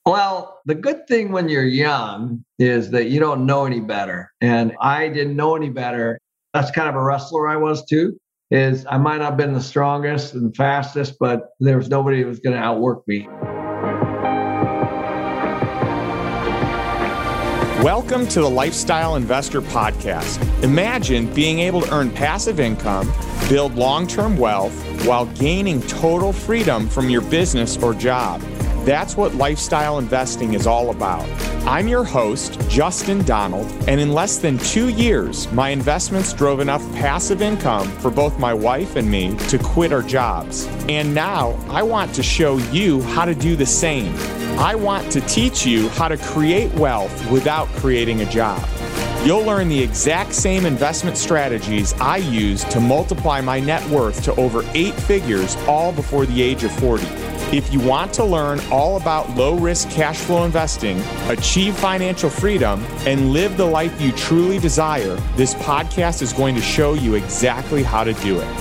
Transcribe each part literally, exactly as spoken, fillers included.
Well, the good thing when you're young is that you don't know any better. And I didn't know any better. That's kind of a wrestler I was too, is I might not have been the strongest and fastest, but there was nobody who was going to outwork me. Welcome to the Lifestyle Investor Podcast. Imagine being able to earn passive income, build long-term wealth, while gaining total freedom from your business or job. That's what lifestyle investing is all about. I'm your host, Justin Donald, and in less than two years, my investments drove enough passive income for both my wife and me to quit our jobs. And now I want to show you how to do the same. I want to teach you how to create wealth without creating a job. You'll learn the exact same investment strategies I use to multiply my net worth to over eight figures, all before the age of forty. If you want to learn all about low-risk cash flow investing, achieve financial freedom, and live the life you truly desire, this podcast is going to show you exactly how to do it.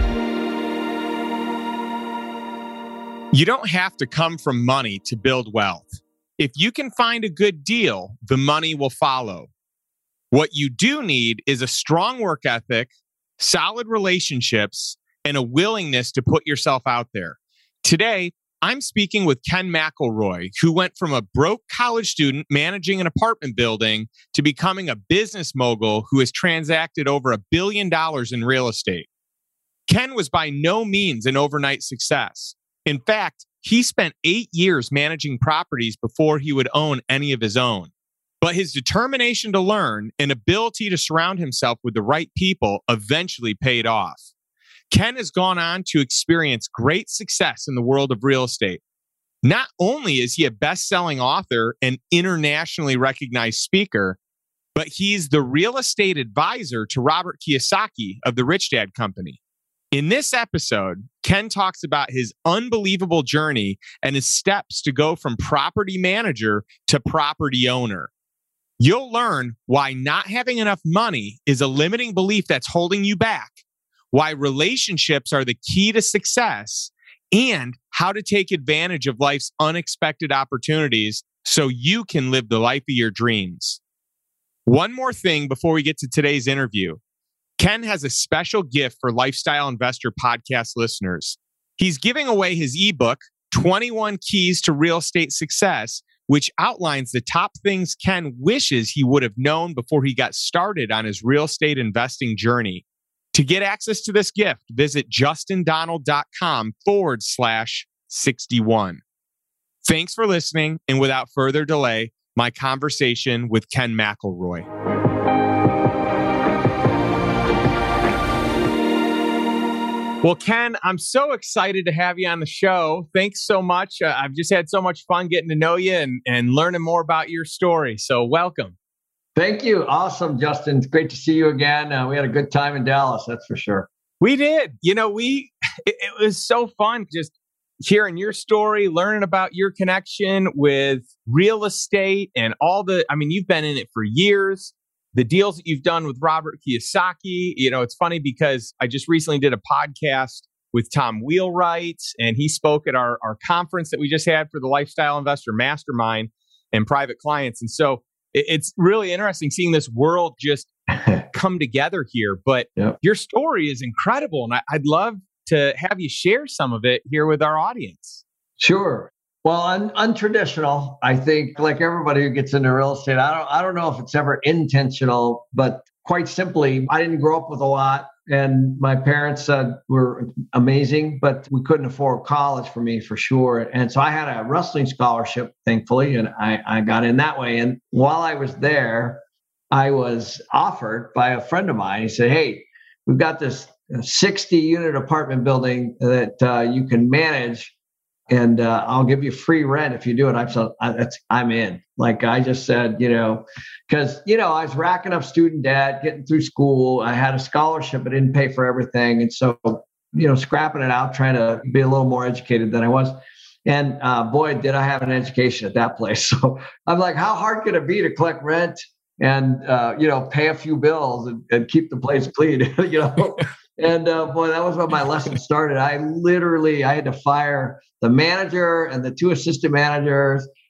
You don't have to come from money to build wealth. If you can find a good deal, the money will follow. What you do need is a strong work ethic, solid relationships, and a willingness to put yourself out there. Today, I'm speaking with Ken McElroy, who went from a broke college student managing an apartment building to becoming a business mogul who has transacted over a billion dollars in real estate. Ken was by no means an overnight success. In fact, he spent eight years managing properties before he would own any of his own. But his determination to learn and ability to surround himself with the right people eventually paid off. Ken has gone on to experience great success in the world of real estate. Not only is he a best-selling author and internationally recognized speaker, but he's the real estate advisor to Robert Kiyosaki of the Rich Dad Company. In this episode, Ken talks about his unbelievable journey and his steps to go from property manager to property owner. You'll learn why not having enough money is a limiting belief that's holding you back, why relationships are the key to success, and how to take advantage of life's unexpected opportunities so you can live the life of your dreams. One more thing before we get to today's interview. Ken has a special gift for Lifestyle Investor Podcast listeners. He's giving away his ebook, twenty-one Keys to Real Estate Success, which outlines the top things Ken wishes he would have known before he got started on his real estate investing journey. To get access to this gift, visit justindonald.com forward slash 61. Thanks for listening. And without further delay, my conversation with Ken McElroy. Well, Ken, I'm so excited to have you on the show. Thanks so much. Uh, I've just had so much fun getting to know you and, and learning more about your story. So welcome. Thank you. Awesome, Justin. It's great to see you again. Uh, we had a good time in Dallas, that's for sure. We did. You know, we it, it was so fun just hearing your story, learning about your connection with real estate and all the, I mean, you've been in it for years. The deals that you've done with Robert Kiyosaki, you know, it's funny because I just recently did a podcast with Tom Wheelwright, and he spoke at our, our conference that we just had for the Lifestyle Investor Mastermind and private clients. And so it, it's really interesting seeing this world just come together here. But yep. Your story is incredible, and I, I'd love to have you share some of it here with our audience. Sure. Well, un- untraditional, I think, like everybody who gets into real estate, I don't, I don't know if it's ever intentional, but quite simply, I didn't grow up with a lot, and my parents uh, were amazing, but we couldn't afford college for me for sure. And so I had a wrestling scholarship, thankfully, and I, I got in that way. And while I was there, I was offered by a friend of mine. He said, "Hey, we've got this sixty unit apartment building that uh, you can manage. And uh, I'll give you free rent if you do it." I'm so I, that's I'm in. Like I just said, you know, because you know I was racking up student debt, getting through school. I had a scholarship, but didn't pay for everything, and so you know, scrapping it out, trying to be a little more educated than I was. And uh, boy, did I have an education at that place. So I'm like, how hard could it be to collect rent and uh, you know, pay a few bills and, and keep the place clean? you know. And uh, boy, that was when my lesson started. I literally, I had to fire the manager and the two assistant managers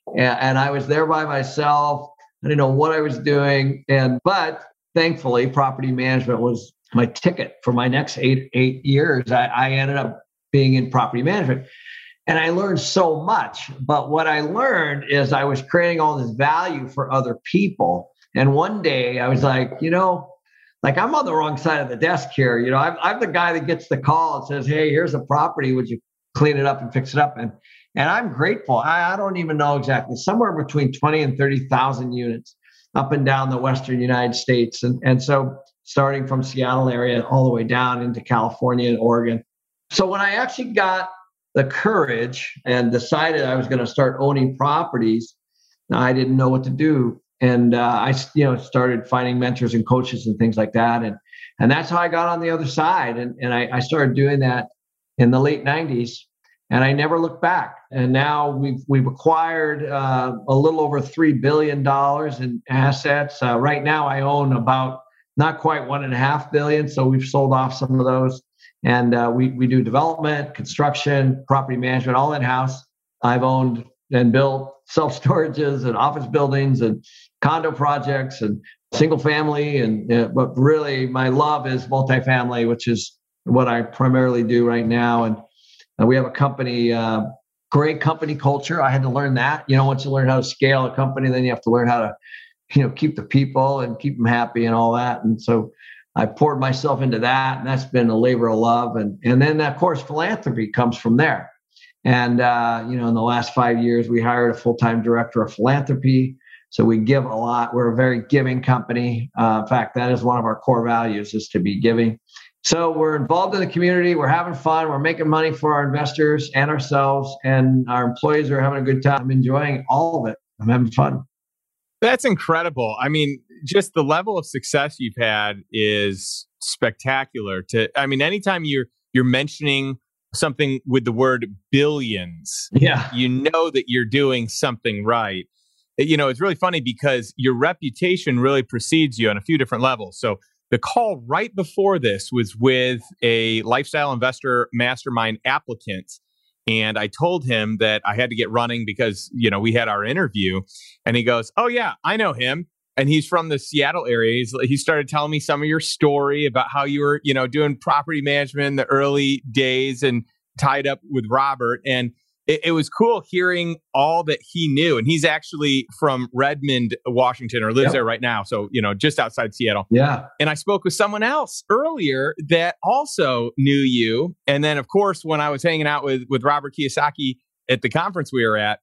and, and I was there by myself. I didn't know what I was doing. And, but thankfully, property management was my ticket for my next eight, eight years. I, I ended up being in property management. And I learned so much. But what I learned is I was creating all this value for other people. And one day I was like, you know, like I'm on the wrong side of the desk here. You know, I'm, I'm the guy that gets the call and says, hey, here's a property. Would you clean it up and fix it up? And and I'm grateful. I, I don't even know exactly, somewhere between twenty and thirty thousand units up and down the Western United States. And, and so starting from Seattle area all the way down into California and Oregon. So when I actually got the courage and decided I was going to start owning properties, I didn't know what to do. And uh, I, you know, started finding mentors and coaches and things like that. And, and that's how I got on the other side. And, and I, I started doing that in the late nineties, and I never looked back. And now we've, we've acquired uh, a little over three billion dollars in assets. Uh, right now I own about not quite one and a half billion. So we've sold off some of those. And uh, we, we do development, construction, property management, all in-house. I've owned and built self-storages and office buildings and condo projects and single family. And uh, but really my love is multifamily, which is what I primarily do right now. And uh, we have a company, uh, great company culture. I had to learn that. You know, once you learn how to scale a company, then you have to learn how to, you know, keep the people and keep them happy and all that. And so I poured myself into that, and that's been a labor of love. And, and then, of course, philanthropy comes from there. And, uh, you know, in the last five years, we hired a full-time director of philanthropy. So we give a lot. We're a very giving company. Uh, in fact, that is one of our core values, is to be giving. So we're involved in the community. We're having fun. We're making money for our investors and ourselves. And our employees are having a good time. I'm enjoying all of it. I'm having fun. That's incredible. I mean, just the level of success you've had is spectacular. To, I mean, anytime you're you're mentioning something with the word billions, yeah, you know that you're doing something right. You know, it's really funny because your reputation really precedes you on a few different levels. So the call right before this was with a lifestyle investor mastermind applicant. And I told him that I had to get running because, you know, we had our interview, and he goes, oh yeah, I know him. And he's from the Seattle area. He's, he started telling me some of your story about how you were, you know, doing property management in the early days and tied up with Robert. And it, it was cool hearing all that he knew. And he's actually from Redmond, Washington, or lives yep. there right now. So, you know, just outside Seattle. Yeah. And I spoke with someone else earlier that also knew you. And then, of course, when I was hanging out with, with Robert Kiyosaki at the conference we were at,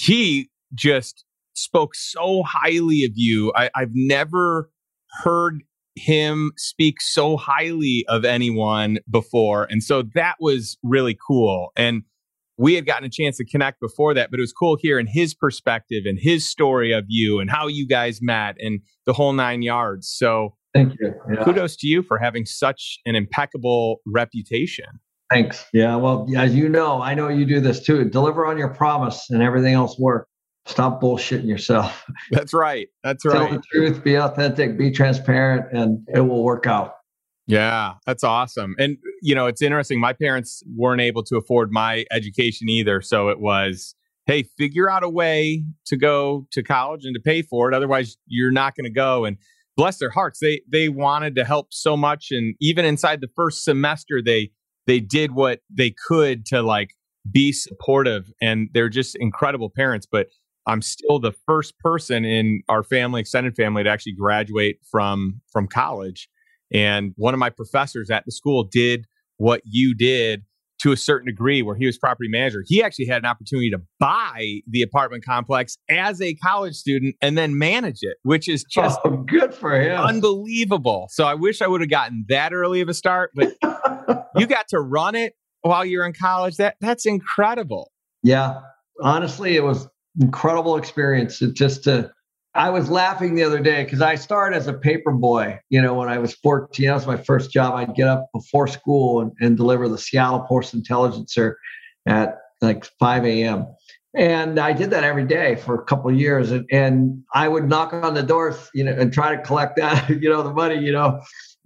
he just spoke so highly of you. I, I've never heard him speak so highly of anyone before. And so that was really cool. And we had gotten a chance to connect before that, but it was cool hearing his perspective and his story of you and how you guys met and the whole nine yards. So thank you. Yeah. Kudos to you for having such an impeccable reputation. Thanks. Yeah. Well, as you know, I know you do this too. Deliver on your promise and everything else works. Stop bullshitting yourself. That's right. That's right. Tell the truth, be authentic, be transparent, and it will work out. Yeah, that's awesome. And, you know, it's interesting. My parents weren't able to afford my education either. So it was, hey, figure out a way to go to college and to pay for it. Otherwise, you're not going to go. And bless their hearts, they they wanted to help so much. And even inside the first semester, they they did what they could to like be supportive. And they're just incredible parents. But I'm still the first person in our family, extended family, to actually graduate from from college. And one of my professors at the school did what you did to a certain degree, where he was property manager. He actually had an opportunity to buy the apartment complex as a college student and then manage it, which is just oh, good for him. Unbelievable. So I wish I would have gotten that early of a start, but you got to run it while you're in college. That that's incredible. Yeah. Honestly, it was incredible experience. It just to I was laughing the other day because I started as a paper boy. You know, when I was fourteen, that was my first job. I'd get up before school and, and deliver the Seattle Post-Intelligencer at like five a.m. And I did that every day for a couple of years. And, and I would knock on the doors, you know, and try to collect that, you know, the money, you know.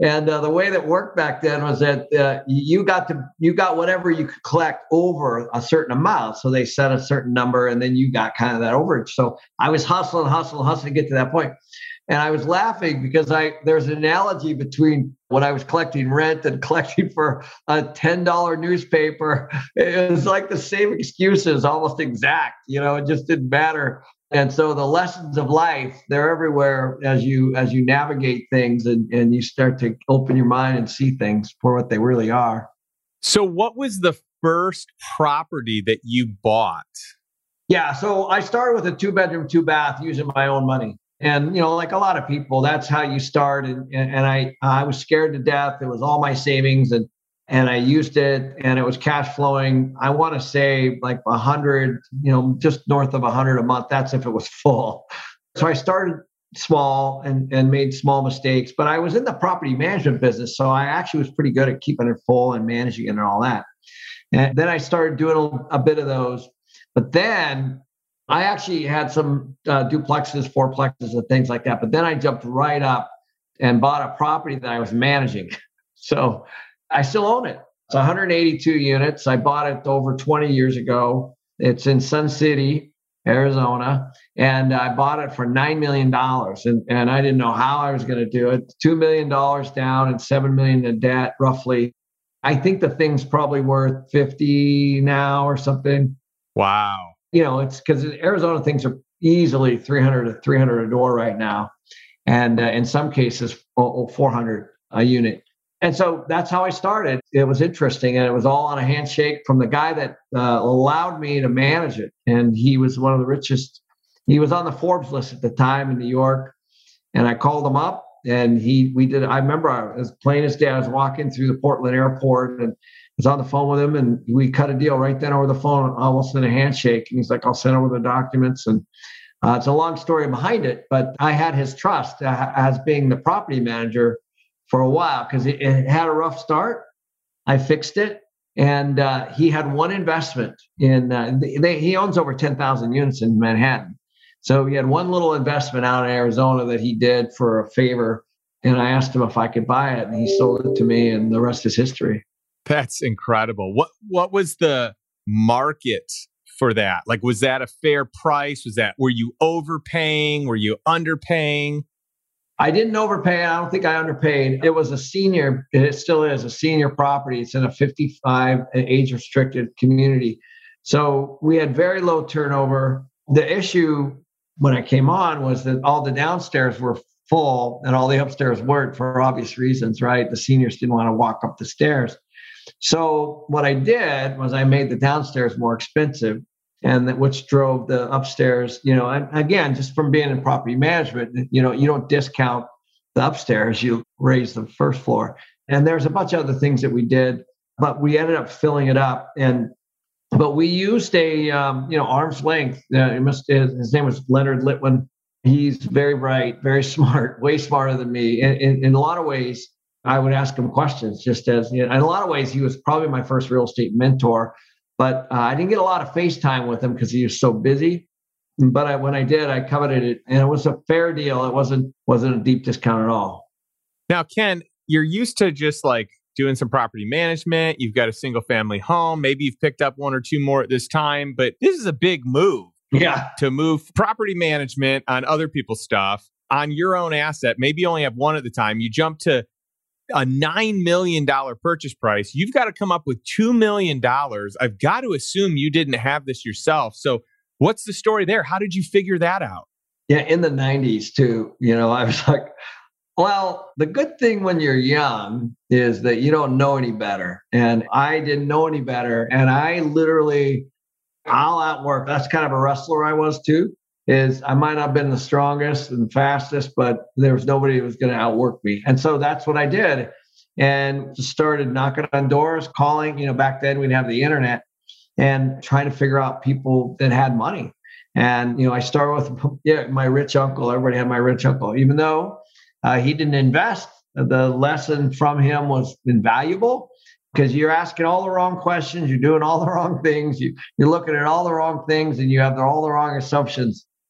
And uh, the way that worked back then was that uh, you got to you got whatever you could collect over a certain amount. So they set a certain number, and then you got kind of that overage. So I was hustling, hustling, hustling to get to that point. And I was laughing because I there's an analogy between when I was collecting rent and collecting for a ten dollar newspaper. It was like the same excuses, almost exact. You know, it just didn't matter. And so the lessons of life, they're everywhere as you as you navigate things and, and you start to open your mind and see things for what they really are. So what was the first property that you bought? Yeah, so I started with a two bedroom, two bath using my own money. And, you know, like a lot of people, that's how you start. And, and I I was scared to death. It was all my savings and and I used it and it was cash flowing. I want to say like a hundred, you know, just north of a hundred a month. That's if it was full. So I started small and, and made small mistakes, but I was in the property management business. So I actually was pretty good at keeping it full and managing it and all that. And then I started doing a, a bit of those. But then I actually had some uh, duplexes, fourplexes, and things like that. But then I jumped right up and bought a property that I was managing. So I still own it. It's one hundred eighty-two units. I bought it over twenty years ago. It's in Sun City, Arizona. And I bought it for nine million dollars. And, and I didn't know how I was going to do it. two million dollars down and seven million dollars in debt, roughly. I think the thing's probably worth fifty now or something. Wow. You know, it's because Arizona things are easily three hundred to three hundred a door right now. And uh, in some cases, four hundred a unit. And so that's how I started. It was interesting. And it was all on a handshake from the guy that uh, allowed me to manage it. And he was one of the richest. He was on the Forbes list at the time in New York. And I called him up and he, we did, I remember I was plain as day. I was walking through the Portland airport and was on the phone with him and we cut a deal right then over the phone, almost in a handshake. And he's like, I'll send over the documents. And uh, it's a long story behind it, but I had his trust uh, as being the property manager for a while because it, it had a rough start. I fixed it. And uh, he had one investment in, uh, they, he owns over ten thousand units in Manhattan. So he had one little investment out in Arizona that he did for a favor. And I asked him if I could buy it and he sold it to me and the rest is history. That's incredible. What what was the market for that? Like, was that a fair price? Was that, were you overpaying? Were you underpaying? I didn't overpay. I don't think I underpaid. It was a senior, it still is a senior property. It's in a fifty-five age restricted community. So we had very low turnover. The issue when I came on was that all the downstairs were full and all the upstairs weren't for obvious reasons, right? The seniors didn't want to walk up the stairs. So what I did was I made the downstairs more expensive, and that which drove the upstairs. You know, and again, just from being in property management, you know, you don't discount the upstairs; you raise the first floor. And there's a bunch of other things that we did, but we ended up filling it up. And but we used a um, you know arm's length. Uh, it must, his name was Leonard Litwin. He's very bright, very smart, way smarter than me. In, in, in a lot of ways, I would ask him questions just as, you know, in a lot of ways, he was probably my first real estate mentor, but uh, I didn't get a lot of FaceTime with him because he was so busy. But I, when I did, I coveted it and it was a fair deal. It wasn't, wasn't a deep discount at all. Now, Ken, you're used to just like doing some property management. You've got a single family home. Maybe you've picked up one or two more at this time, but this is a big move. Yeah. To move property management on other people's stuff on your own asset. Maybe you only have one at the time. You jump to a nine million dollars purchase price. You've got to come up with two million dollars. I've got to assume you didn't have this yourself. So what's the story there? How did you figure that out? Yeah, in the nineties too, you know, I was like, well, the good thing when you're young is that you don't know any better. And I didn't know any better. And I literally, I'll outwork. That's kind of a wrestler I was too. Is I might not have been the strongest and fastest, but there was nobody who was going to outwork me. And so that's what I did. And just started knocking on doors, calling, you know, back then we'd have the internet and trying to figure out people that had money. And, you know, I started with, yeah, my rich uncle. Everybody had my rich uncle, even though uh, he didn't invest. The lesson from him was invaluable. Because you're asking all the wrong questions, you're doing all the wrong things, you, you're looking at all the wrong things, and you have all the wrong assumptions.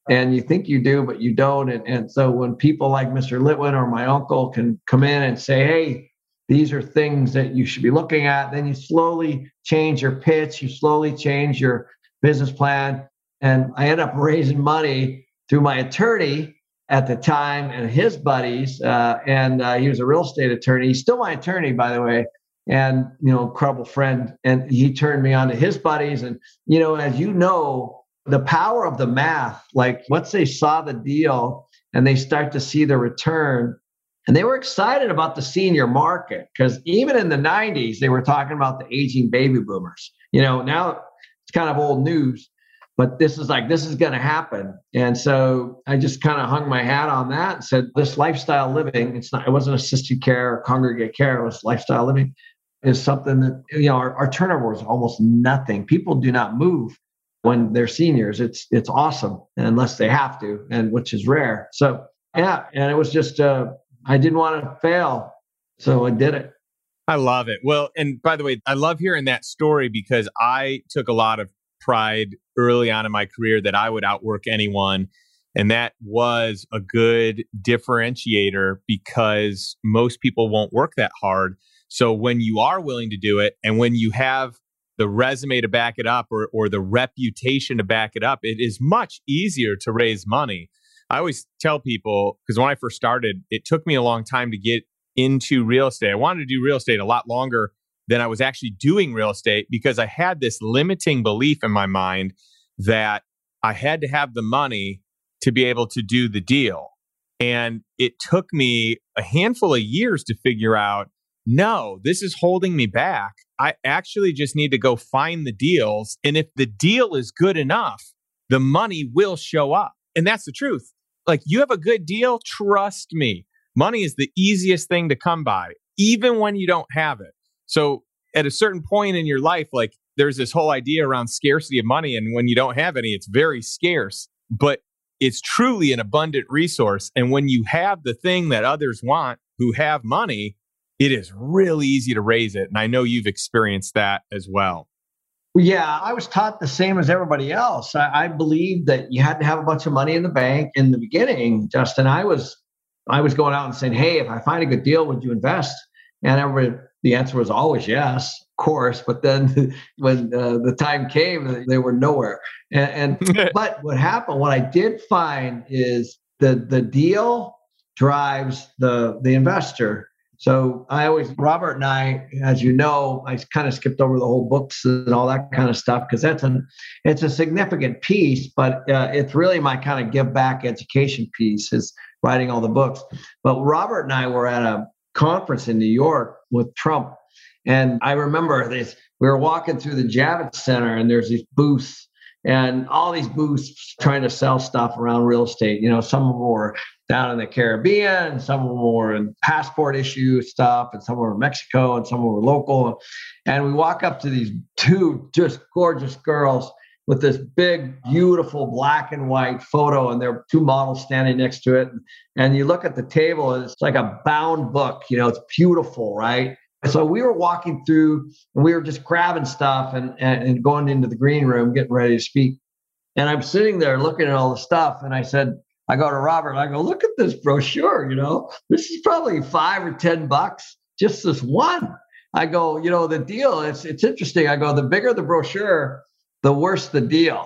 And you think you do, but you don't. And, and so when people like Mister Litwin or my uncle can come in and say, hey, these are things that you should be looking at, then you slowly change your pitch, you slowly change your business plan. And I end up raising money through my attorney at the time and his buddies. Uh, and uh, he was a real estate attorney. He's still my attorney, by the way, and, you know, incredible friend. And he turned me on to his buddies. And, you know, as you know, the power of the math, like once they saw the deal and they start to see the return, and they were excited about the senior market, because even in the nineties, they were talking about the aging baby boomers. You know, now it's kind of old news, but this is like, this is going to happen. And so I just kind of hung my hat on that and said, this lifestyle living, it's not, it wasn't assisted care or congregate care, it was lifestyle living, is something that, you know, our, our turnover is almost nothing. People do not move when they're seniors. It's it's awesome, unless they have to, and which is rare. So yeah, and it was just uh, I didn't want to fail, so I did it. I love it. Well, and by the way, I love hearing that story because I took a lot of pride early on in my career that I would outwork anyone, and that was a good differentiator because most people won't work that hard. So when you are willing to do it, and when you have the resume to back it up, or or the reputation to back it up, it is much easier to raise money. I always tell people, because when I first started, it took me a long time to get into real estate. I wanted to do real estate a lot longer than I was actually doing real estate, because I had this limiting belief in my mind that I had to have the money to be able to do the deal. And it took me a handful of years to figure out, no, this is holding me back. I actually just need to go find the deals. And if the deal is good enough, the money will show up. And that's the truth. Like, you have a good deal, trust me. Money is the easiest thing to come by, even when you don't have it. So at a certain point in your life, like, there's this whole idea around scarcity of money. And when you don't have any, it's very scarce, but it's truly an abundant resource. And when you have the thing that others want who have money, it is really easy to raise it. And I know you've experienced that as well. Yeah, I was taught the same as everybody else. I, I believed that you had to have a bunch of money in the bank in the beginning, Justin. I was I was going out and saying, hey, if I find a good deal, would you invest? And everybody, the answer was always yes, of course. But then when uh, the time came, they were nowhere. And, and but what happened, what I did find is the the deal drives the the investor. So I always, Robert and I, as you know, I kind of skipped over the whole books and all that kind of stuff, because that's an, it's a significant piece, but uh, it's really my kind of give back education piece is writing all the books. But Robert and I were at a conference in New York with Trump. And I remember this, we were walking through the Javits Center, and there's these booths, and all these booths trying to sell stuff around real estate. You know, some of them were down in the Caribbean, some of them were in passport issue stuff, and some were in Mexico, and some were local. And we walk up to these two just gorgeous girls with this big, beautiful black and white photo, and there are two models standing next to it. And you look at the table, and it's like a bound book. You know, it's beautiful, right? So we were walking through, and we were just grabbing stuff and, and, and going into the green room, getting ready to speak. And I'm sitting there looking at all the stuff. And I said, I go to Robert, I go, look at this brochure, you know, this is probably five or ten bucks, just this one. I go, you know, the deal, it's it's interesting. I go, the bigger the brochure, the worse the deal.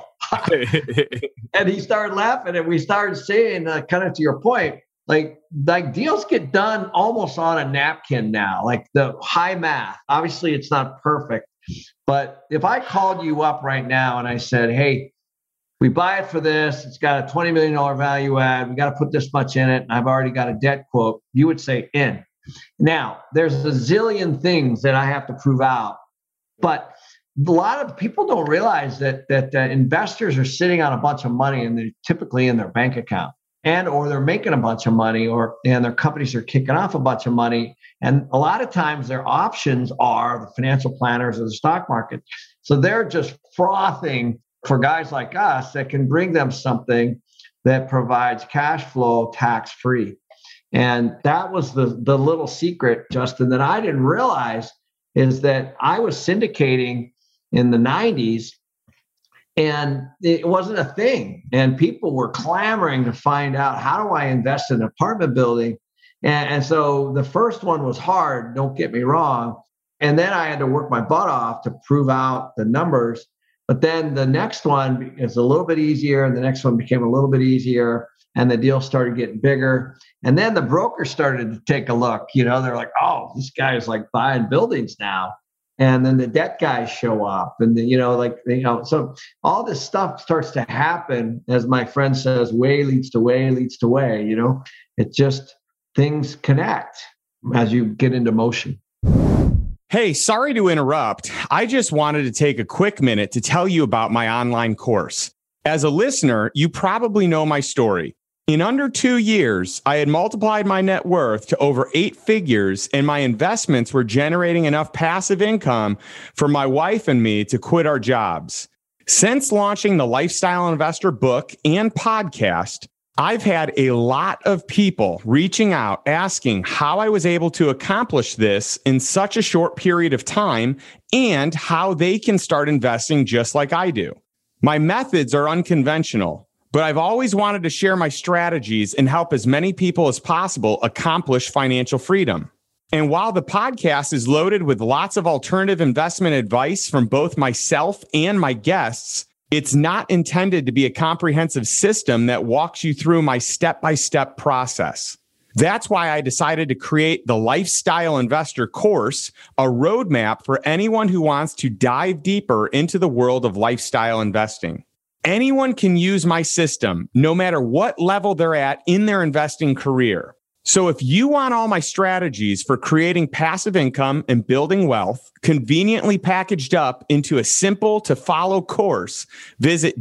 And he started laughing, and we started saying, uh, kind of to your point, like, like deals get done almost on a napkin now, like the high math. Obviously, it's not perfect. But if I called you up right now and I said, hey, we buy it for this, it's got a twenty million dollars value add, we got to put this much in it, and I've already got a debt quote, you would say in. Now, there's a zillion things that I have to prove out. But a lot of people don't realize that that uh, investors are sitting on a bunch of money, and they're typically in their bank account, and or they're making a bunch of money, or and their companies are kicking off a bunch of money. And a lot of times their options are the financial planners or the stock market. So they're just frothing for guys like us that can bring them something that provides cash flow tax-free. And that was the, the little secret, Justin, that I didn't realize, is that I was syndicating in the nineties, And it wasn't a thing. And people were clamoring to find out, how do I invest in an apartment building? And, and so the first one was hard, don't get me wrong. And then I had to work my butt off to prove out the numbers. But then the next one is a little bit easier, and the next one became a little bit easier, and the deal started getting bigger. And then the brokers started to take a look. You know, they're like, oh, this guy is like buying buildings now. And then the debt guys show up, and the, you know, like, you know, so all this stuff starts to happen, as my friend says, way leads to way leads to way. You know, it just, things connect as you get into motion. Hey, sorry to interrupt. I just wanted to take a quick minute to tell you about my online course. As a listener, you probably know my story. In under two years, I had multiplied my net worth to over eight figures, and my investments were generating enough passive income for my wife and me to quit our jobs. Since launching the Lifestyle Investor book and podcast, I've had a lot of people reaching out asking how I was able to accomplish this in such a short period of time and how they can start investing just like I do. My methods are unconventional, but I've always wanted to share my strategies and help as many people as possible accomplish financial freedom. And while the podcast is loaded with lots of alternative investment advice from both myself and my guests, it's not intended to be a comprehensive system that walks you through my step-by-step process. That's why I decided to create the Lifestyle Investor course, a roadmap for anyone who wants to dive deeper into the world of lifestyle investing. Anyone can use my system, no matter what level they're at in their investing career. So if you want all my strategies for creating passive income and building wealth conveniently packaged up into a simple to follow course, visit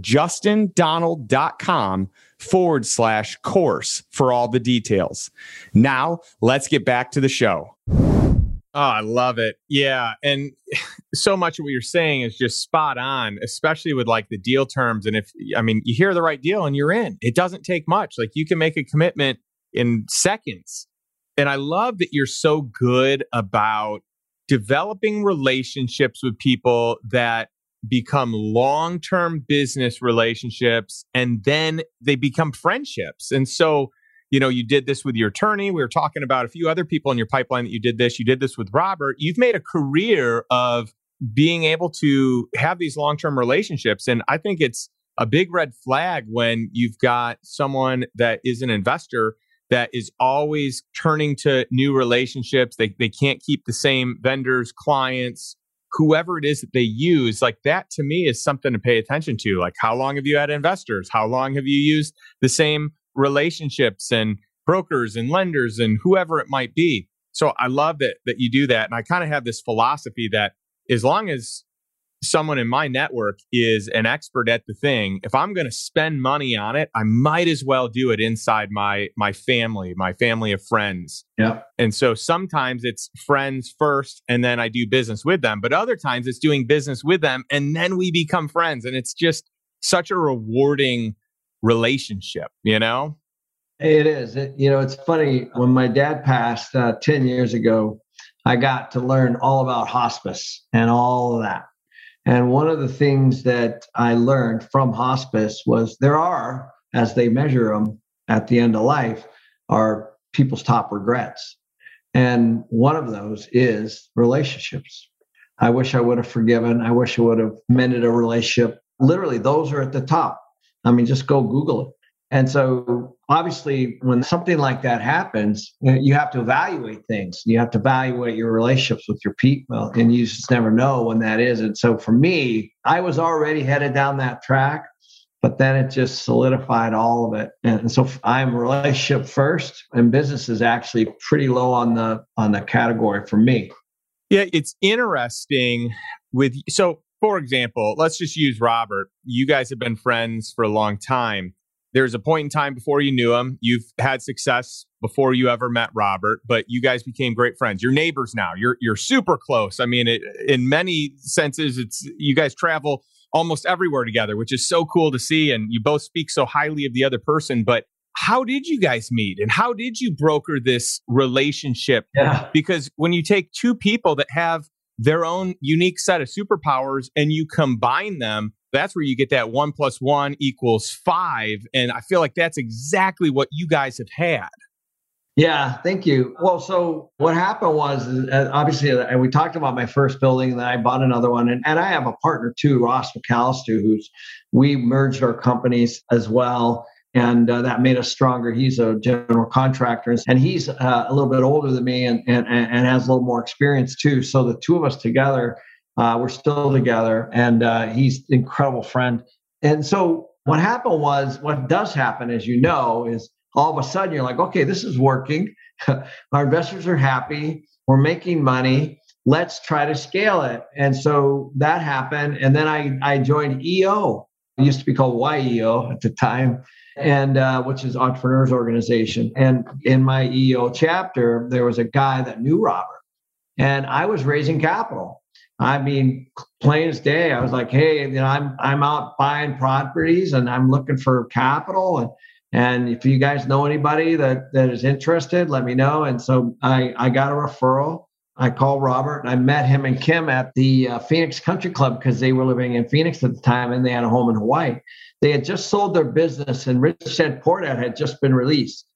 justindonald.com forward slash course for all the details. Now, let's get back to the show. Oh, I love it. Yeah. And so much of what you're saying is just spot on, especially with like the deal terms. And if, I mean, you hear the right deal and you're in, it doesn't take much. Like you can make a commitment in seconds. And I love that you're so good about developing relationships with people that become long-term business relationships, and then they become friendships. And so, you know, you did this with your attorney. We were talking about a few other people in your pipeline that you did this. You did this with Robert. You've made a career of being able to have these long-term relationships. And I think it's a big red flag when you've got someone that is an investor that is always turning to new relationships. They they can't keep the same vendors, clients, whoever it is that they use. Like that to me is something to pay attention to. Like how long have you had investors? How long have you used the same relationships and brokers and lenders and whoever it might be? So I love that that you do that. And I kind of have this philosophy that as long as someone in my network is an expert at the thing, if I'm going to spend money on it, I might as well do it inside my my family, my family of friends. Yeah. And so sometimes it's friends first and then I do business with them. But other times it's doing business with them and then we become friends. And it's just such a rewarding relationship, you know? It is. It, you know, it's funny. When my dad passed uh, ten years ago, I got to learn all about hospice and all of that. And one of the things that I learned from hospice was there are, as they measure them at the end of life, are people's top regrets. And one of those is relationships. I wish I would have forgiven. I wish I would have mended a relationship. Literally, those are at the top. I mean, just go Google it. And so obviously, when something like that happens, you have to evaluate things. You have to evaluate your relationships with your people, and you just never know when that is. And so for me, I was already headed down that track, but then it just solidified all of it. And so I'm relationship first, and business is actually pretty low on the on the category for me. Yeah, it's interesting with, so for example, let's just use Robert. You guys have been friends for a long time. There's a point in time before you knew him. You've had success before you ever met Robert, but you guys became great friends. You're neighbors now. You're you're super close. I mean, it, in many senses, it's you guys travel almost everywhere together, which is so cool to see. And you both speak so highly of the other person. But how did you guys meet, and how did you broker this relationship? Yeah. Because when you take two people that have their own unique set of superpowers and you combine them, That's where you get that one plus one equals five. And I feel like that's exactly what you guys have had. Yeah, thank you. Well, so what happened was, uh, obviously, uh, and we talked about my first building, and then I bought another one. And, and I have a partner too, Ross McAllister, who's, we merged our companies as well. And uh, that made us stronger. He's a general contractor, and he's uh, a little bit older than me and, and, and has a little more experience too. So the two of us together, uh, we're still together, and uh, he's an incredible friend. And so what happened was, what does happen, as you know, is all of a sudden you're like, okay, this is working. Our investors are happy. We're making money. Let's try to scale it. And so that happened. And then I, I joined E O. It used to be called Y E O at the time, and uh, which is Entrepreneurs Organization. And in my E O chapter, there was a guy that knew Robert, and I was raising capital. I mean, plain as day, I was like, hey, you know, I'm I'm out buying properties, and I'm looking for capital, and And if you guys know anybody that, that is interested, let me know. And so I, I got a referral. I called Robert, and I met him and Kim at the uh, Phoenix Country Club because they were living in Phoenix at the time, and they had a home in Hawaii. They had just sold their business, and Rich Dad Poor Dad had just been released.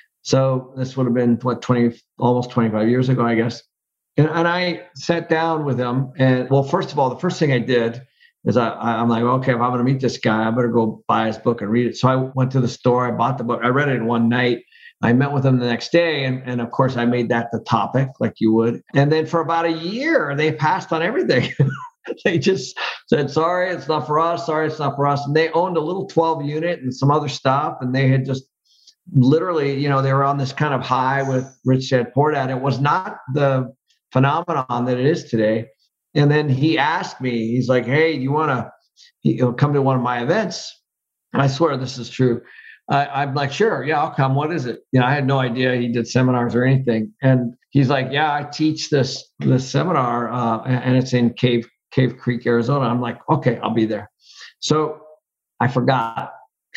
So this would have been, what, twenty, almost twenty-five years ago, I guess. And, and I sat down with him. And well, first of all, the first thing I did is I, I'm like, okay, if I'm going to meet this guy, I better go buy his book and read it. So I went to the store, I bought the book, I read it in one night. I met with him the next day. And, and of course, I made that the topic like you would. And then for about a year, they passed on everything. They just said, sorry, it's not for us. Sorry, it's not for us. And they owned a little twelve unit and some other stuff. And they had just literally, you know, they were on this kind of high with Rich Dad Poor Dad. It was not the phenomenon that it is today. And then he asked me, he's like, hey, do you want to you know, come to one of my events? I swear this is true. I, I'm like, sure, yeah, I'll come. What is it? You know, I had no idea he did seminars or anything. And he's like, yeah, I teach this this seminar, uh, and it's in Cave Cave Creek, Arizona. I'm like, okay, I'll be there. So I forgot.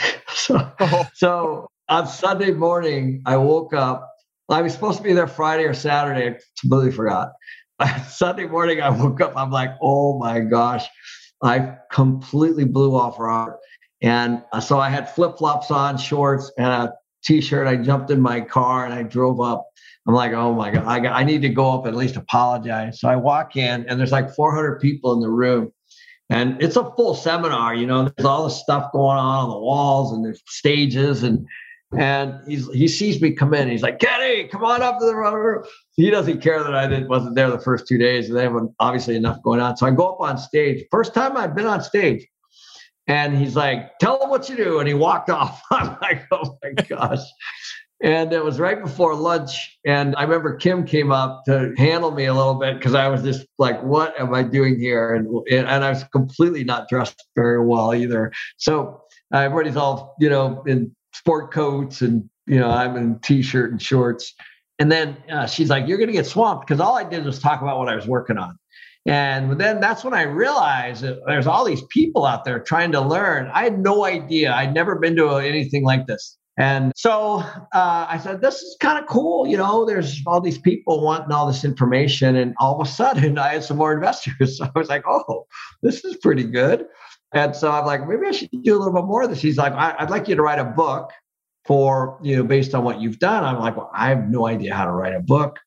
so, oh. so on Sunday morning, I woke up. I was supposed to be there Friday or Saturday. I completely forgot. Sunday morning, I woke up. I'm like, oh my gosh, I completely blew off Robert. And so I had flip flops on, shorts, and a t-shirt. I jumped in my car and I drove up. I'm like, oh my God, I, got, I need to go up and at least apologize. So I walk in, and there's like four hundred people in the room. And it's a full seminar, you know, there's all this stuff going on on the walls, and there's stages, and And he's, he sees me come in. He's like, Kenny, come on up to the room. He doesn't care that I didn't, wasn't there the first two days. They have obviously enough going on. So I go up on stage. First time I've been on stage. And he's like, tell him what you do. And he walked off. I'm like, oh my gosh. And it was right before lunch. And I remember Kim came up to handle me a little bit because I was just like, what am I doing here? And, and I was completely not dressed very well either. So uh, everybody's all, you know, in sport coats, and you know I'm in t-shirt and shorts. And then uh, she's like, you're going to get swamped, because all I did was talk about what I was working on. And then that's when I realized that there's all these people out there trying to learn. I had no idea. I'd never been to anything like this. And so uh, I said, this is kind of cool. You know, there's all these people wanting all this information. And all of a sudden I had some more investors. So I was like, oh, this is pretty good. And so I'm like, maybe I should do a little bit more of this. He's like, I'd like you to write a book for, you know, based on what you've done. I'm like, well, I have no idea how to write a book.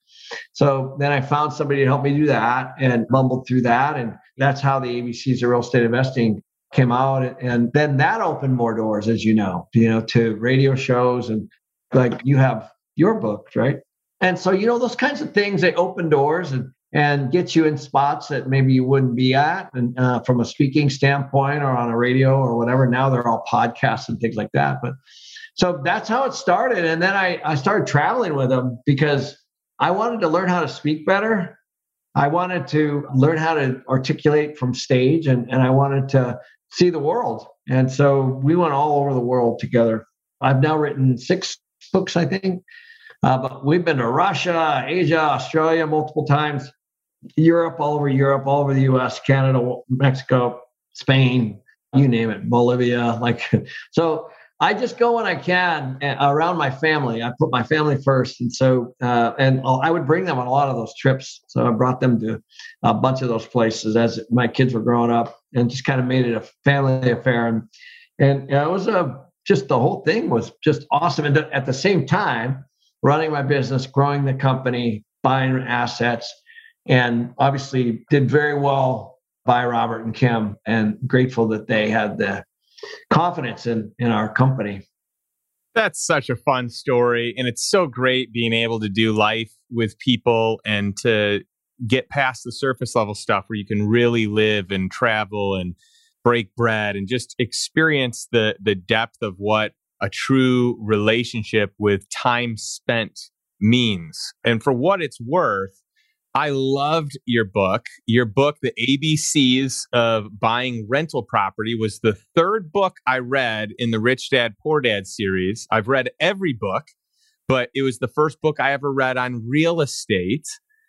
So then I found somebody to help me do that and mumbled through that. And that's how the A B Cs of real estate investing came out. And then that opened more doors, as you know, you know, to radio shows, and like you have your book, right? And so, you know, those kinds of things, they open doors and and get you in spots that maybe you wouldn't be at, and uh, from a speaking standpoint or on a radio or whatever. Now they're all podcasts and things like that. But so that's how it started. And then I, I started traveling with them because I wanted to learn how to speak better. I wanted to learn how to articulate from stage, and, and I wanted to see the world. And so we went all over the world together. I've now written six books, I think. Uh, but we've been to Russia, Asia, Australia multiple times. Europe, all over Europe, all over the U S, Canada, Mexico, Spain, you name it, Bolivia. Like, so I just go when I can around my family. I put my family first. And so, uh, and I would bring them on a lot of those trips. So I brought them to a bunch of those places as my kids were growing up and just kind of made it a family affair. And, and it was a, just the whole thing was just awesome. And at the same time, running my business, growing the company, buying assets, and obviously did very well by Robert and Kim, and grateful that they had the confidence in, in our company. That's such a fun story. And it's so great being able to do life with people and to get past the surface level stuff where you can really live and travel and break bread and just experience the, the depth of what a true relationship with time spent means. And for what it's worth, I loved your book. Your book, The A B Cs of Buying Rental Property, was the third book I read in the Rich Dad, Poor Dad series. I've read every book, but it was the first book I ever read on real estate.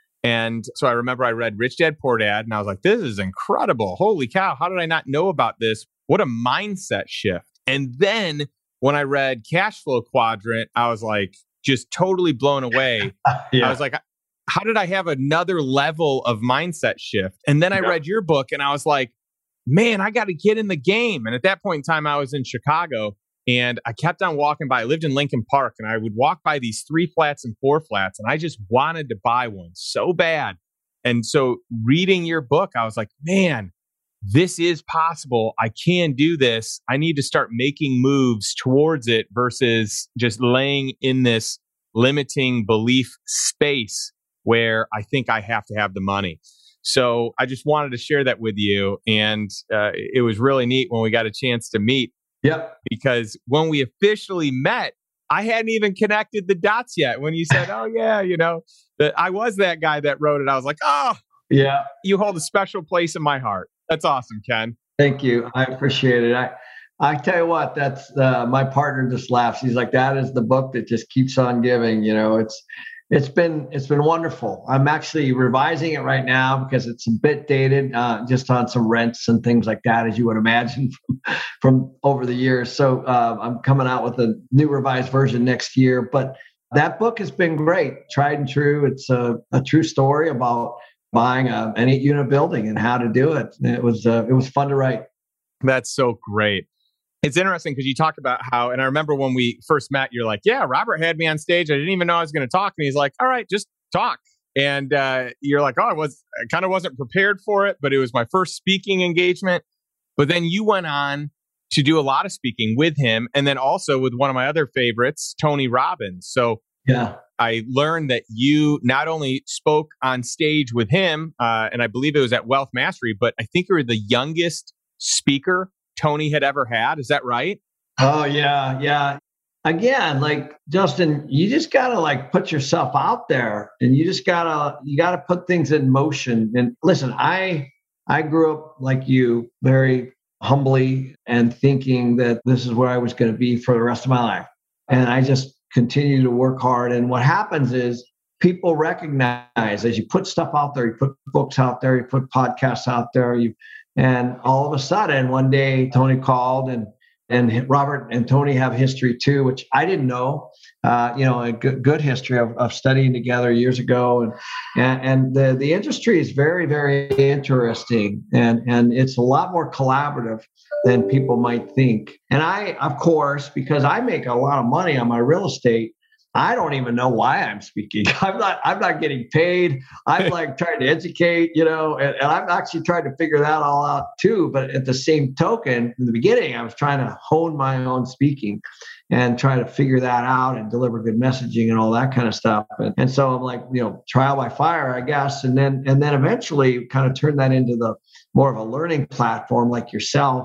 And so I remember I read Rich Dad, Poor Dad, and I was like, this is incredible. Holy cow, how did I not know about this? What a mindset shift. And then when I read Cash Flow Quadrant, I was like, just totally blown away. Yeah. I was like, how did I have another level of mindset shift? And then I yeah. read your book and I was like, man, I got to get in the game. And at that point in time, I was in Chicago and I kept on walking by. I lived in Lincoln Park and I would walk by these three flats and four flats. And I just wanted to buy one so bad. And so reading your book, I was like, man, this is possible. I can do this. I need to start making moves towards it versus just laying in this limiting belief space where I think I have to have the money. So I just wanted to share that with you. And uh, it was really neat when we got a chance to meet. Yep. Because when we officially met, I hadn't even connected the dots yet. When you said, oh, yeah, you know, that I was that guy that wrote it. I was like, oh, yeah, you hold a special place in my heart. That's awesome, Ken. Thank you. I appreciate it. I, I tell you what, that's uh, my partner just laughs. He's like, that is the book that just keeps on giving. You know, it's it's been it's been wonderful. I'm actually revising it right now because it's a bit dated, uh, just on some rents and things like that, as you would imagine from, from over the years. So uh, I'm coming out with a new revised version next year. But that book has been great, tried and true. It's a, a true story about buying a, an eight-unit building and how to do it. It was uh, it was fun to write. That's so great. It's interesting because you talked about how, and I remember when we first met, you're like, yeah, Robert had me on stage. I didn't even know I was going to talk. And he's like, all right, just talk. And uh, you're like, oh, I was, I kind of wasn't prepared for it, but it was my first speaking engagement. But then you went on to do a lot of speaking with him. And then also with one of my other favorites, Tony Robbins. So yeah, I learned that you not only spoke on stage with him, uh, and I believe it was at Wealth Mastery, but I think you were the youngest speaker Tony had ever had. Is that right? Oh, yeah. Yeah. Again, like Justin, you just got to like put yourself out there and you just got to, you got to put things in motion. And listen, I, I grew up like you, very humbly and thinking that this is where I was going to be for the rest of my life. And I just continue to work hard. And what happens is people recognize as you put stuff out there, you put books out there, you put podcasts out there, you And all of a sudden, one day, Tony called, and and Robert and Tony have history too, which I didn't know. Uh, you know, a good, good history of, of studying together years ago, and and, and the the industry is very very interesting, and and it's a lot more collaborative than people might think. And I, of course, because I make a lot of money on my real estate, I don't even know why I'm speaking. I'm not, I'm not getting paid. I'm like trying to educate, you know, and, and I'm actually trying to figure that all out too. But at the same token, in the beginning, I was trying to hone my own speaking and try to figure that out and deliver good messaging and all that kind of stuff. And, and so I'm like, you know, trial by fire, I guess. And then, and then eventually kind of turn that into the more of a learning platform like yourself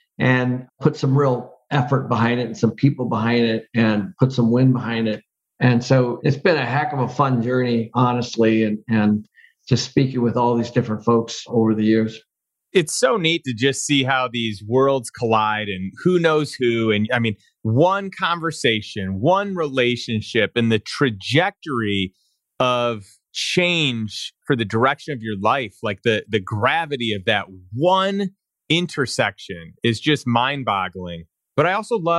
and put some real effort behind it and some people behind it and put some wind behind it. And so it's been a heck of a fun journey, honestly, and, and just speaking with all these different folks over the years. It's so neat to just see how these worlds collide and who knows who. And I mean, one conversation, one relationship, and the trajectory of change for the direction of your life, like the, the gravity of that one intersection is just mind-boggling. But I also love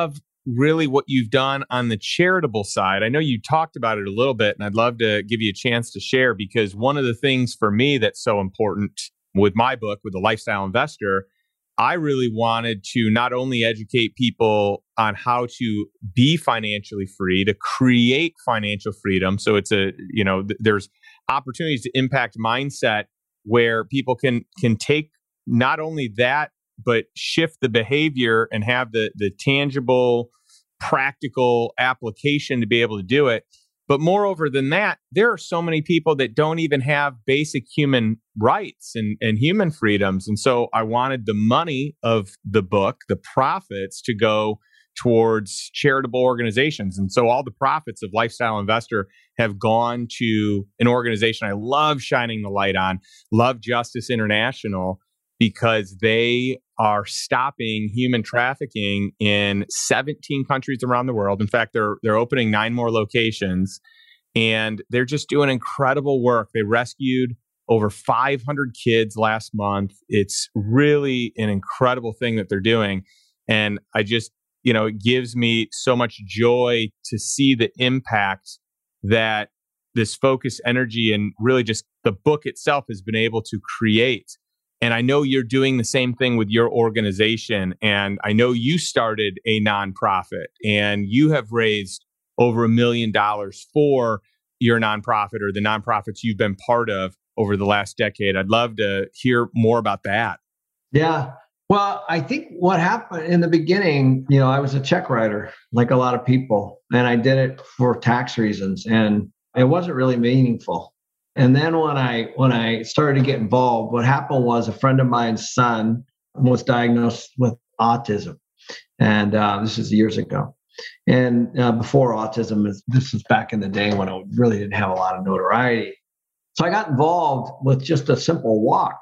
really what you've done on the charitable side. I know you talked about it a little bit, and I'd love to give you a chance to share, because one of the things for me that's so important with my book, with The Lifestyle Investor, I really wanted to not only educate people on how to be financially free, to create financial freedom. So it's a, you know, th- there's opportunities to impact mindset where people can can take not only that, but shift the behavior and have the the tangible, practical application to be able to do it. But moreover than that, there are so many people that don't even have basic human rights and, and human freedoms. And so I wanted the money of the book, the profits, to go towards charitable organizations. And so all the profits of Lifestyle Investor have gone to an organization I love shining the light on, Love Justice International, because they are stopping human trafficking in seventeen countries around the world. In fact, they're they're opening nine more locations, and they're just doing incredible work. They rescued over five hundred kids last month. It's really an incredible thing that they're doing. And I just, you know, it gives me so much joy to see the impact that this focused energy and really just the book itself has been able to create. And I know you're doing the same thing with your organization. And I know you started a nonprofit and you have raised over a million dollars for your nonprofit or the nonprofits you've been part of over the last decade. I'd love to hear more about that. Yeah. Well, I think what happened in the beginning, you know, I was a check writer like a lot of people, and I did it for tax reasons, and it wasn't really meaningful. And then when I when I started to get involved, what happened was a friend of mine's son was diagnosed with autism, and uh, this is years ago. And uh, before autism, this was back in the day when it really didn't have a lot of notoriety. So I got involved with just a simple walk,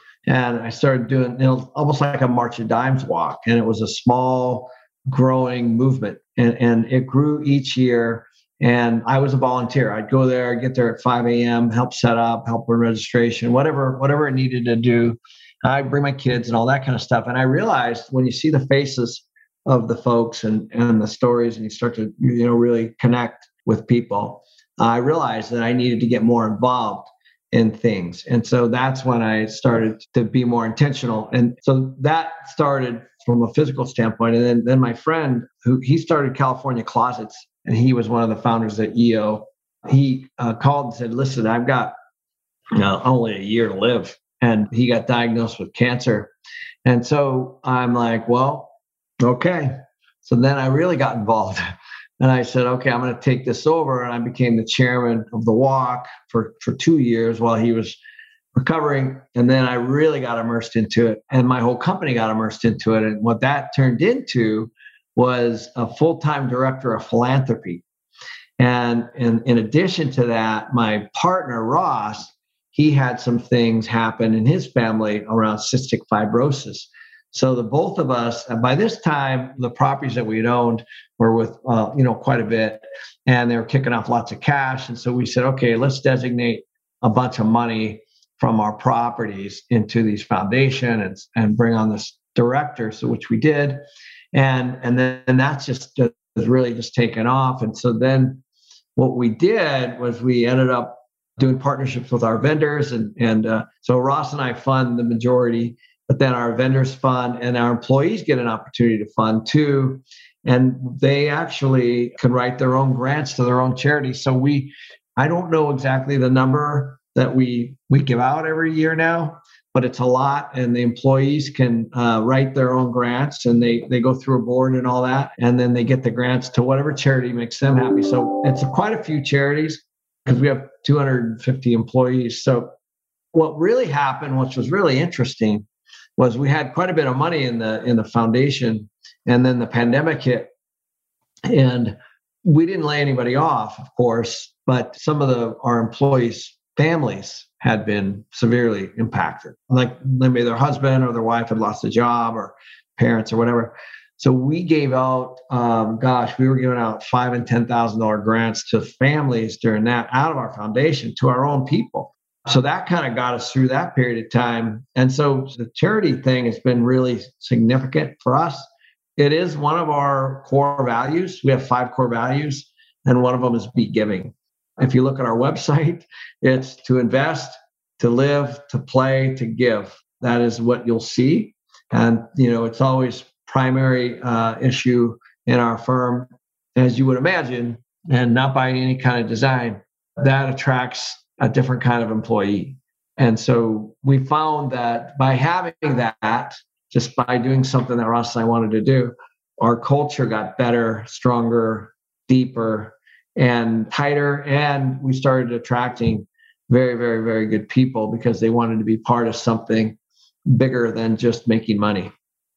and I started doing, you know, almost like a March of Dimes walk, and it was a small, growing movement, and and it grew each year. And I was a volunteer. I'd go there, get there at five a.m., help set up, help with registration, whatever, whatever I needed to do. I'd bring my kids and all that kind of stuff. And I realized when you see the faces of the folks and, and the stories, and you start to, you know, really connect with people, I realized that I needed to get more involved in things. And so that's when I started to be more intentional. And so that started from a physical standpoint. And then, then my friend, who he started California Closets, and he was one of the founders at E O. He uh, called and said, listen, I've got, you know, only a year to live. And he got diagnosed with cancer. And so I'm like, well, okay. So then I really got involved. And I said, okay, I'm going to take this over. And I became the chairman of the walk for, for two years while he was recovering. And then I really got immersed into it. And my whole company got immersed into it. And what that turned into was a full-time director of philanthropy. And in, in addition to that, my partner, Ross, he had some things happen in his family around cystic fibrosis. So the both of us, and by this time, the properties that we had owned were with, uh, you know, quite a bit, and they were kicking off lots of cash. And so we said, okay, let's designate a bunch of money from our properties into these foundation and, and bring on this director, so which we did. And, and then and that's just has really just taken off. And so then what we did was we ended up doing partnerships with our vendors. And, and uh, so Ross and I fund the majority, but then our vendors fund and our employees get an opportunity to fund too. And they actually can write their own grants to their own charities. So we, I don't know exactly the number that we, we give out every year now, but it's a lot, and the employees can uh, write their own grants, and they they go through a board and all that, and then they get the grants to whatever charity makes them happy. So it's quite a few charities because we have two hundred fifty employees. So what really happened, which was really interesting, was we had quite a bit of money in the in the foundation, and then the pandemic hit, and we didn't lay anybody off, of course, but some of the our employees' families had been severely impacted. Like maybe their husband or their wife had lost a job, or parents or whatever. So we gave out, um, gosh, we were giving out five and ten thousand dollar grants to families during that, out of our foundation, to our own people. So that kind of got us through that period of time. And so the charity thing has been really significant for us. it is one of our core values. We have five core values, and one of them is be giving. If you look at our website, it's to invest, to live, to play, to give. That is what you'll see. And, you know, it's always primary uh, issue in our firm, as you would imagine, and not by any kind of design, that attracts a different kind of employee. And so we found that by having that, just by doing something that Ross and I wanted to do, our culture got better, stronger, deeper, and tighter. And we started attracting very, very, very good people because they wanted to be part of something bigger than just making money.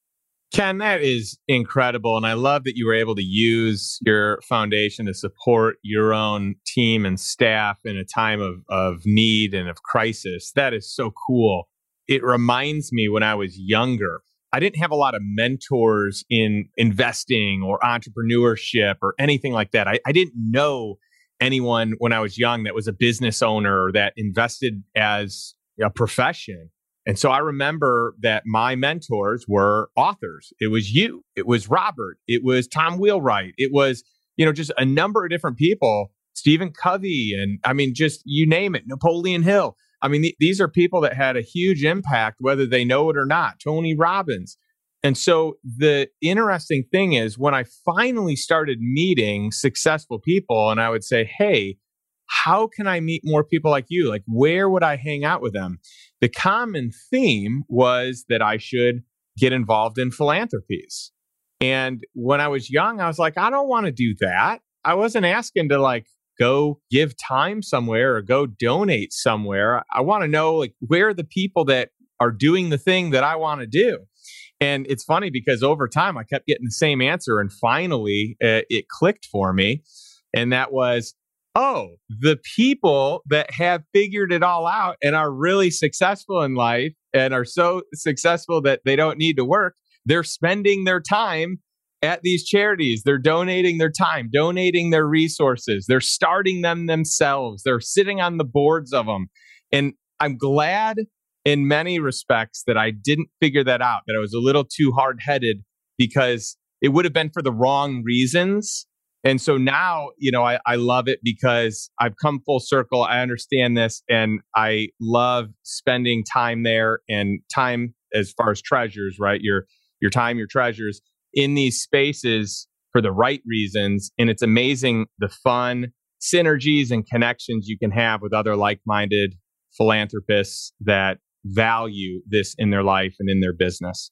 Ken, that is incredible. And I love that you were able to use your foundation to support your own team and staff in a time of, of need and of crisis. That is so cool. It reminds me when I was younger, I didn't have a lot of mentors in investing or entrepreneurship or anything like that. I, I didn't know anyone when I was young that was a business owner or that invested as a profession. And so I remember that my mentors were authors. It was you. It was Robert. It was Tom Wheelwright. It was, you know, just a number of different people, Stephen Covey, and I mean, just you name it, Napoleon Hill. I mean, th- these are people that had a huge impact, whether they know it or not, Tony Robbins. And so the interesting thing is when I finally started meeting successful people and I would say, hey, how can I meet more people like you? Like, where would I hang out with them? The common theme was that I should get involved in philanthropies. And when I was young, I was like, I don't want to do that. I wasn't asking to like go give time somewhere or go donate somewhere. I want to know like where are the people that are doing the thing that I want to do. And it's funny because over time I kept getting the same answer. And finally uh, it clicked for me. And that was, oh, the people that have figured it all out and are really successful in life and are so successful that they don't need to work, they're spending their time at these charities. They're donating their time, donating their resources. They're starting them themselves. They're sitting on the boards of them. And I'm glad in many respects that I didn't figure that out, that I was a little too hard-headed because it would have been for the wrong reasons. And so now, you know, I, I love it because I've come full circle. I understand this and I love spending time there and time as far as treasures, right? Your, your time, your treasures in these spaces for the right reasons. And it's amazing the fun synergies and connections you can have with other like-minded philanthropists that value this in their life and in their business.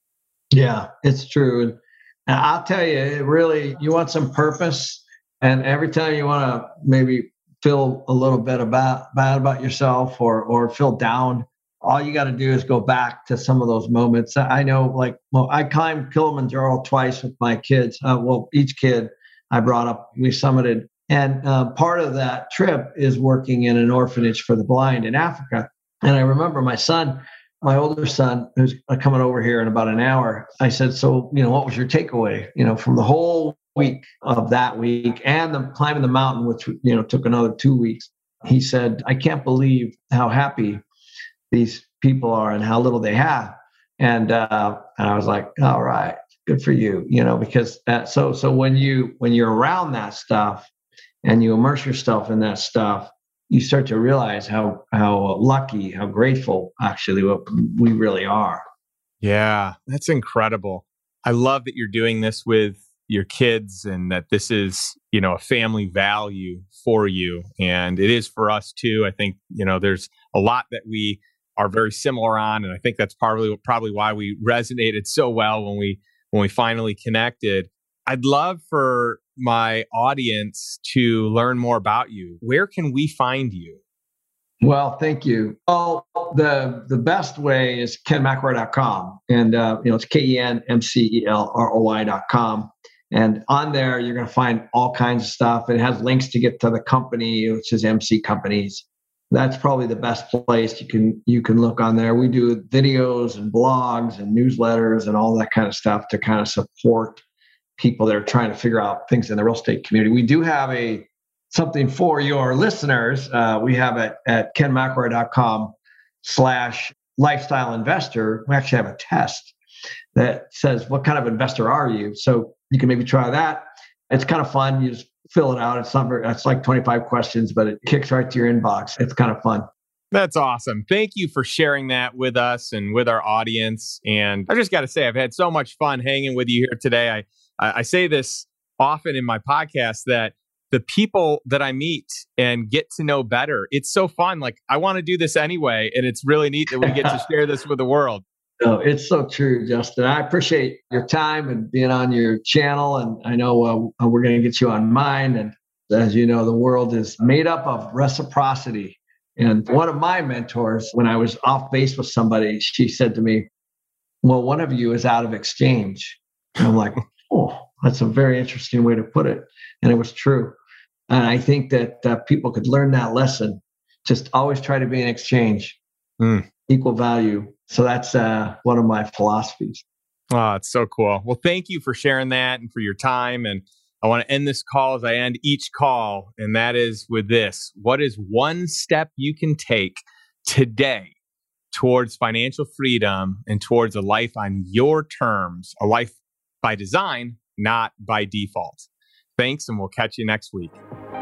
Yeah, it's true. And I'll tell you, it really, you want some purpose. And every time you want to maybe feel a little bit about bad about yourself or or feel down, all you got to do is go back to some of those moments. I know, like, well, I climbed Kilimanjaro twice with my kids. Uh, well, each kid I brought up, we summited. And uh, part of that trip is working in an orphanage for the blind in Africa. And I remember my son, my older son, who's coming over here in about an hour, I said, so, you know, what was your takeaway, you know, from the whole week of that week and the climbing the mountain, which, you know, took another two weeks. He said, I can't believe how happy these people are and how little they have. And, uh, and I was like, all right, good for you, you know, because that, so, so when you, when you're around that stuff and you immerse yourself in that stuff, you start to realize how how lucky, how grateful actually we really are. Yeah, that's incredible. I love that you're doing this with your kids and that this is, you know, a family value for you. And it is for us too. I think, you know, there's a lot that we are very similar on. And I think that's probably probably why we resonated so well when we when we finally connected. I'd love for my audience to learn more about you. Where can we find you? Well, thank you. Oh, the the best way is ken mcelroy dot com. And, uh, you know, it's K E N M C E L R O Y dot com. And on there, you're going to find all kinds of stuff. It has links to get to the company, which is M C Companies. That's probably the best place you can you can look on there. We do videos and blogs and newsletters and all that kind of stuff to kind of support people that are trying to figure out things in the real estate community. We do have a something for your listeners. Uh, we have it at ken mcelroy dot com slash lifestyle investor. We actually have a test. that says, what kind of investor are you? So you can maybe try that. It's kind of fun. You just fill it out. It's not very, it's like twenty-five questions, but it kicks right to your inbox. It's kind of fun. That's awesome. Thank you for sharing that with us and with our audience. And I just got to say, I've had so much fun hanging with you here today. I, I, I say this often in my podcast that the people that I meet and get to know better, it's so fun. Like, I want to do this anyway. And it's really neat that we get to share this with the world. No, it's so true, Justin. I appreciate your time and being on your channel. And I know uh, we're going to get you on mine. And as you know, the world is made up of reciprocity. And one of my mentors, when I was off base with somebody, she said to me, well, one of you is out of exchange. And I'm like, oh, that's a very interesting way to put it. And it was true. And I think that uh, people could learn that lesson. Just always try to be in exchange, mm. equal value. So that's uh, one of my philosophies. Oh, it's so cool. Well, thank you for sharing that and for your time. And I want to end this call as I end each call, and that is with this. What is one step you can take today towards financial freedom and towards a life on your terms, a life by design, not by default? Thanks, and we'll catch you next week.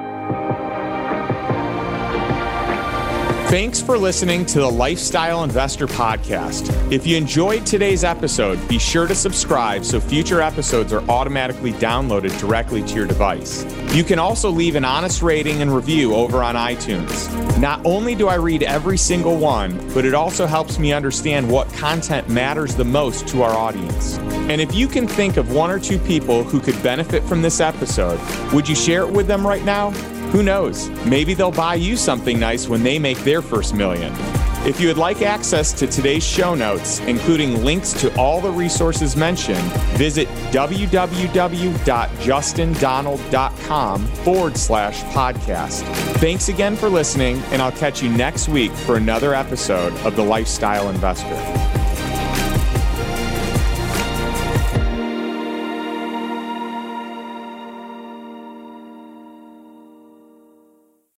Thanks for listening to the Lifestyle Investor Podcast. If you enjoyed today's episode, be sure to subscribe so future episodes are automatically downloaded directly to your device. You can also leave an honest rating and review over on iTunes. Not only do I read every single one, but it also helps me understand what content matters the most to our audience. And if you can think of one or two people who could benefit from this episode, would you share it with them right now? Who knows? Maybe they'll buy you something nice when they make their first million. If you would like access to today's show notes, including links to all the resources mentioned, visit www.justindonald.com forward slash podcast. Thanks again for listening, and I'll catch you next week for another episode of The Lifestyle Investor.